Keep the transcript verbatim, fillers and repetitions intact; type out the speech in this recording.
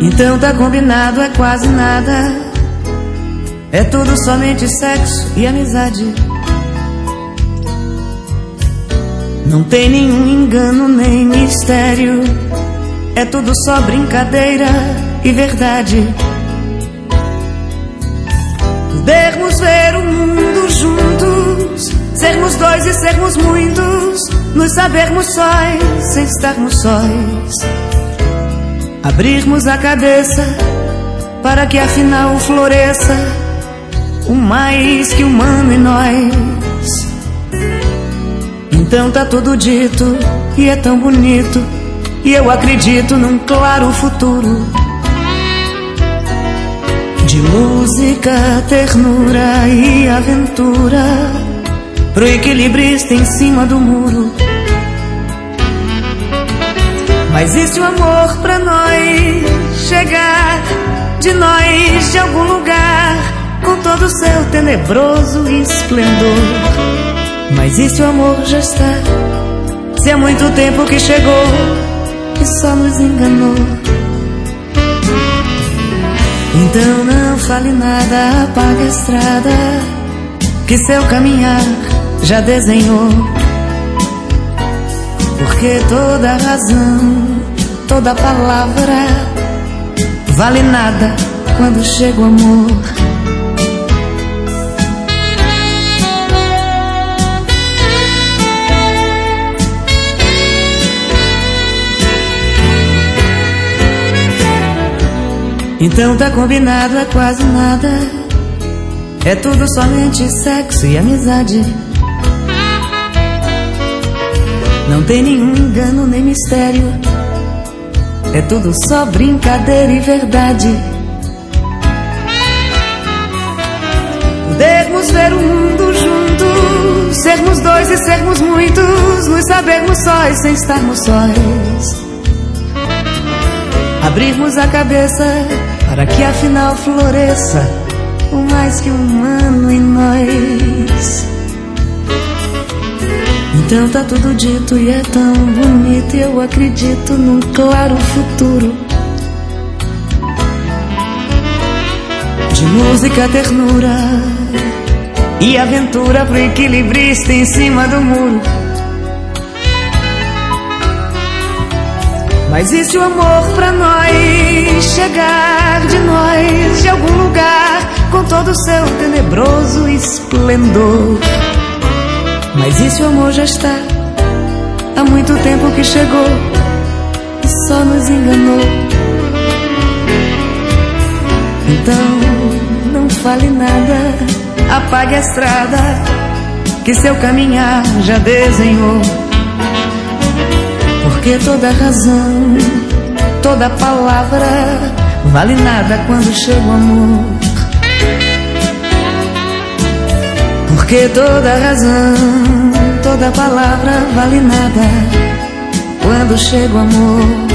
Então tá combinado, é quase nada. É tudo somente sexo e amizade. Não tem nenhum engano nem mistério. É tudo só brincadeira e verdade. Podermos ver o mundo juntos, sermos dois e sermos muitos, nos sabermos sóis sem estarmos sóis. Abrirmos a cabeça para que afinal floresça o mais que humano em nós. Então tá tudo dito e é tão bonito, e eu acredito num claro futuro de música, ternura e aventura pro equilibrista em cima do muro. Mas e se o amor pra nós chegar de nós de algum lugar com todo o seu tenebroso esplendor? Mas e se o amor já está, se há muito tempo que chegou e só nos enganou? Então não fale nada, apague a estrada que seu caminhar já desenhou. Porque toda razão, toda palavra vale nada quando chega o amor. Então tá combinado, é quase nada. É tudo somente sexo e amizade. Não tem nenhum engano nem mistério. É tudo só brincadeira e verdade. Podermos ver o mundo juntos, sermos dois e sermos muitos, nos sabermos sóis sem estarmos sóis. Abrirmos a cabeça para que afinal floresça o mais que humano em nós. Então tá tudo dito e é tão bonito, e eu acredito num claro futuro de música, ternura e aventura pro equilibrista em cima do muro. Mas e se o amor pra nós chegar de nós de algum lugar com todo o seu tenebroso esplendor? Mas e se o amor já está, há muito tempo que chegou e só nos enganou? Então não fale nada, apague a estrada que seu caminhar já desenhou. Porque toda razão, toda palavra vale nada quando chega o amor. Porque toda razão, toda palavra vale nada quando chega o amor.